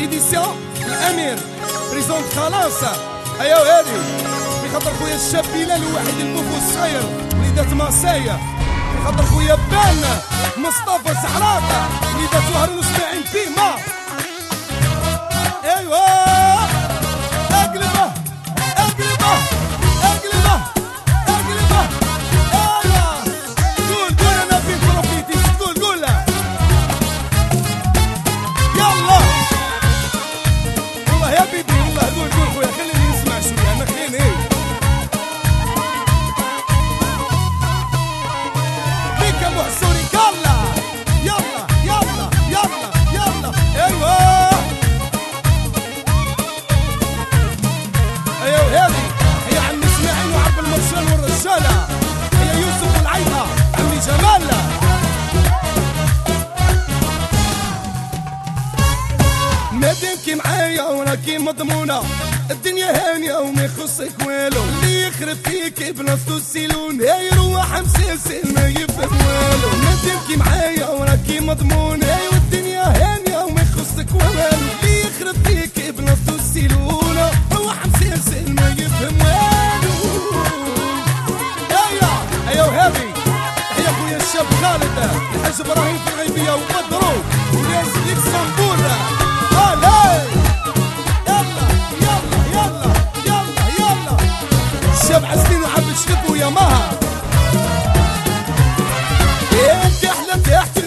ايديسيون الامير بريزونت خلاص. ايوا هادي بخاطر خويا الشاب بلال وواحد البوفو الصغير وليدات ماسايا، بخاطر خويا بان مصطفى زعراطه وليدات وهران وسماعين بيما. ايوا اقلبه اقلبه اقلبه اقلبه. ايوا قول قول انا في بروفيتي قول قول يلا والله يا بيبي والله قول قول خويا خليني نسمع شويه انا خليني بيك ابو حسوني يلا يلا يلا يلا يلا. ايوا ايوا هادي هي عمي اسماعيل وعبد المرشال والرجاله، هي يوسف والعيطه عمي جمال. مادامكي معايا وراكي مضمونة الدنيا هانية وما يخصك والو، اللي يخرب فيك بلاصتو السيلون يروح مسلسل ما يفهم والو. مادامكي معايا وراكي مضمونة والدنيا هانية وما يخصك والو، اللي يخرب فيك بلاصتو السيلون يروح مسلسل ما يفهم والو. ايوا هابي يا خويا الشاب خالد الحاج ابراهيم في الغيبية وبدرو وناس ليكسمبور. الشاب عزلين وعبد الشلب ويا مها انت احلى تحتي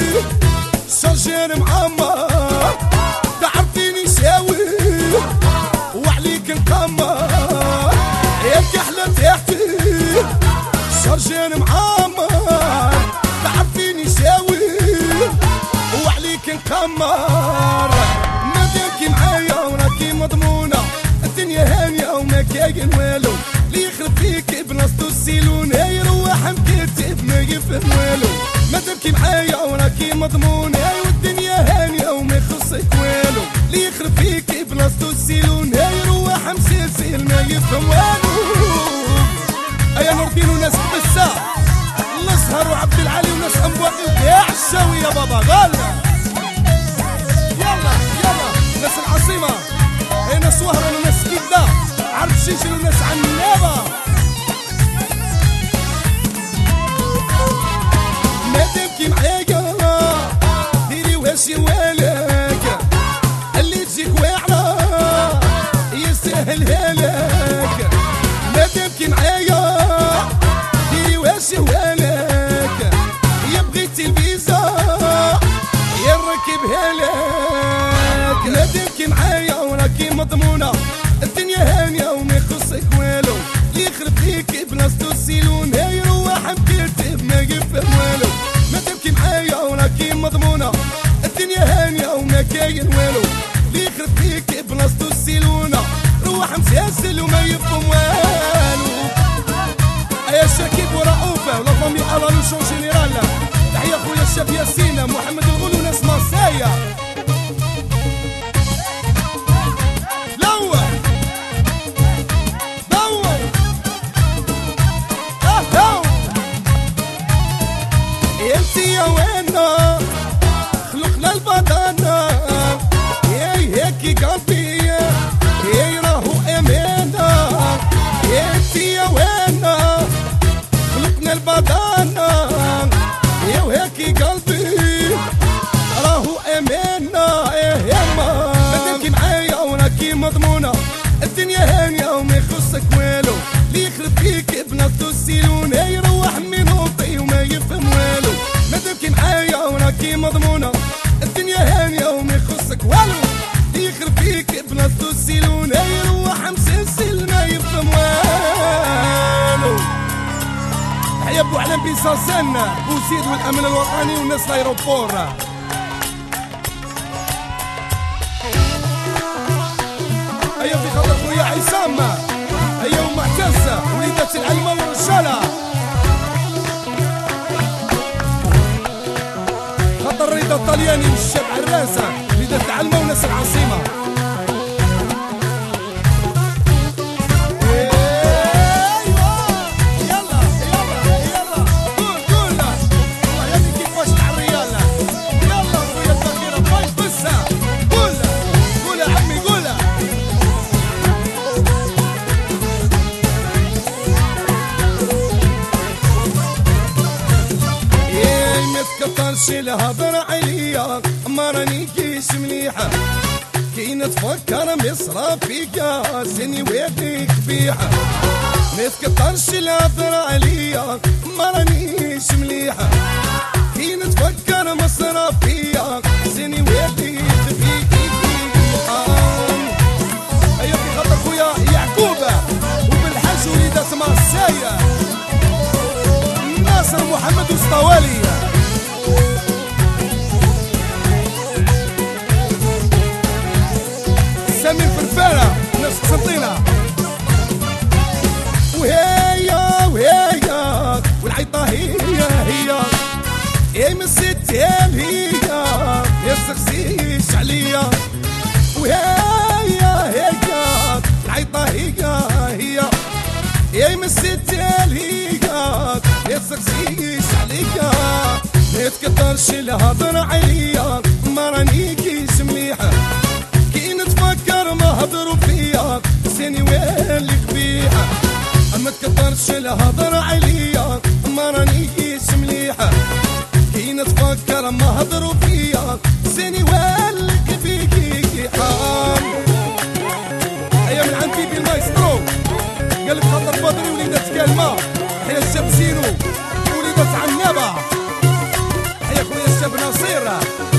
شجر معمر تعرفيني شاوي وعليك نقمر. انت احلى تحتي شجر معمر تعرفيني شاوي وعليك نقمر. مادامكي معايا وراكي مضمونة الدنيا هانية وما كاين والو، اللي يخرب فيك بلاصتو السيلون يروح مكتب ما يفهم والو. مادامكي معايا وراكي مضمونة والدنيا هانية وما يخصك والو، اللي يخرب فيك بلاصتو السيلون يروح مسلسل ما يفهم والو. ايا نور الدين وناس بسا الازهر وعبد العالي وناس امواقي وكاع الشاوي يا بابا غالا. يلا يلا ناس العاصمة ناس وهران وناس كدا عرف شيشن وناس عنابة. مادامكي معايا ديري وهاشي والك اللي تجيك واعرة يسهلها لك. مادامكي معايا ديري وهاشي والك يا بغيتي الفيزا يركبها لك. مادامكي معايا وراكي مضمونة الدنيا هانية وما يخصك والو، اللي يخرب فيك بلاصتو السيلون يروح مكتب ما يفهم والو. مادامكي معايا وراكي مضمونة الدنيا هانية وما كاين والو، اللي يخرب فيك بلاصتو السيلون روح مسلسل وما يفهم والو. ايا شاكيب ورؤوفة ولا فامي الالوشون جينيرال. تحية خويا الشاب ياسين محمد الغول وناس ماسايا. انتي يا وينا خلقنا البدانا هيك قلبي راهو امانا. انتي يا وينا خلقنا البدانا وهيك قلبي راهو امانا. يما مادامكي معايا وراكي مضمونة الدنيا هانية وما يخصك والو، اللي يخرب فيك بلاصتو السيلون يروح منوطي وما يفهم والو. مادامكي معايا وراكي مضمونة الدنيا هانية وما يخصك والو، اللي يخرب فيك بلاصتو السيلون يروح مسلسل ما يفهم والو. تحية بو علم بن ساسان بوزيد والامن الوطني والناس لايروبور. هيا في خاطر خويا عصام هيا ومعتز وليدات العلمة والرجالة، خاطر رضا الطلياني والشاب عراسة وليدات العلمة وناس العاصمة. تكترش الهضر عليا ما رانيكيش مليحة كي نتفكر مصرى فيكا سني ويديك بيحة ما تكترش الهضر عليا ما رانيش مليحة كي نتفكر مصرى فيا سني ويديك بيحة أيا في خاطر خويا يعقوبة وبالحاج وليد اسماء الساية ناصر محمد وسطوالي سامي فرفانة ناس قسنطينة وهي والعيطة هي يا من الستال هي يا سقسيش عليا وهي العيطة هي يا من الستال هي يا سقسيش عليا ما تكترش الهضر عليا ما رانيكيش مليحة كي نتفكر ما هضروا فيا سيني ويلك بيها ما تكترش الهضر عليا ما رانيكيش مليحة كي نتفكر ما هضروا فيا سيني ويلك بيكي حام هيا من عند بيبي المايسترو قالك خاطر بدري وليدات كلمة حيا الشاب زينو وليدات عنابة حيا خويا الشاب نصير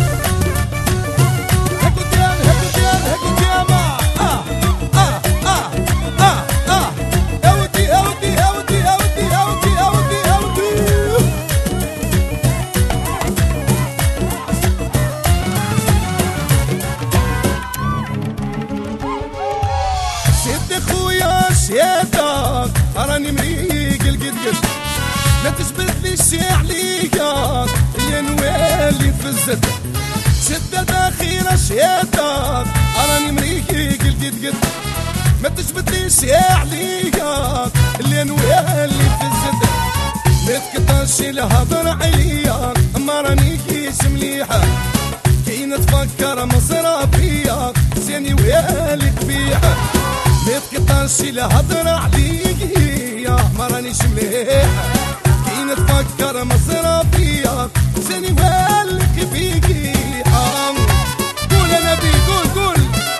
شيتك راني مريق القدقد لا تثبت لي الشي عليا يا نوالي في الزد شدة أخيرة شيتك راني مريق القدقد ما تثبت لي الشي عليا يا نوالي في الزد ما تكترش الهضر عليا ما رانيكيش مليحة كي نتفكر مصرى فيا سيني ويالك بيها ما تكترش الهضر عليا ما رانيش مليحة كي نتفكر مصرى فيا سيني ويالك بيكي قول يا نبي قول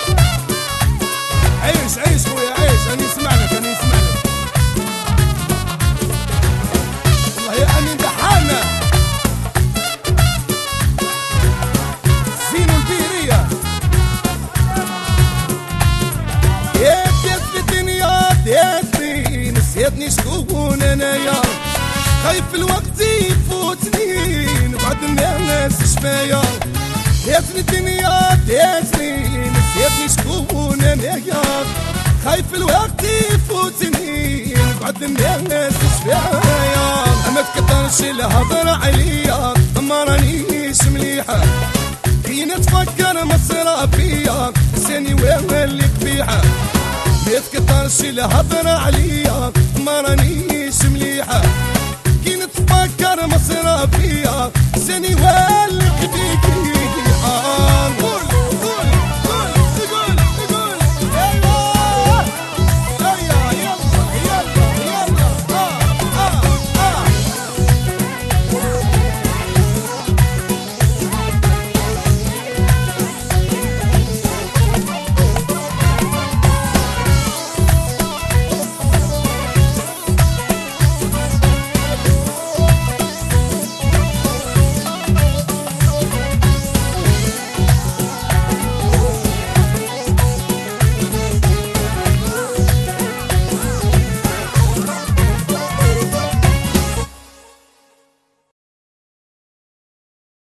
عيش خويا عيش راني نسمع لك والله يا أمين دحانا زينو البيرية ديتني نسيتني شكون انايا خايف الوقت يفوتني نبعد الناس شفايا ديتني الدنيا نسيتني شكون انايا خايف الوقت يفوتني نبعد الناس شفايا ما تكترش الهضر عليا ما رانيش مليحة كي نتفكر مصرى فيا سيني ويلك بيحة ما تكترش الهضر عليا ما رانيش مليحة كي نتفكر مصرى فيا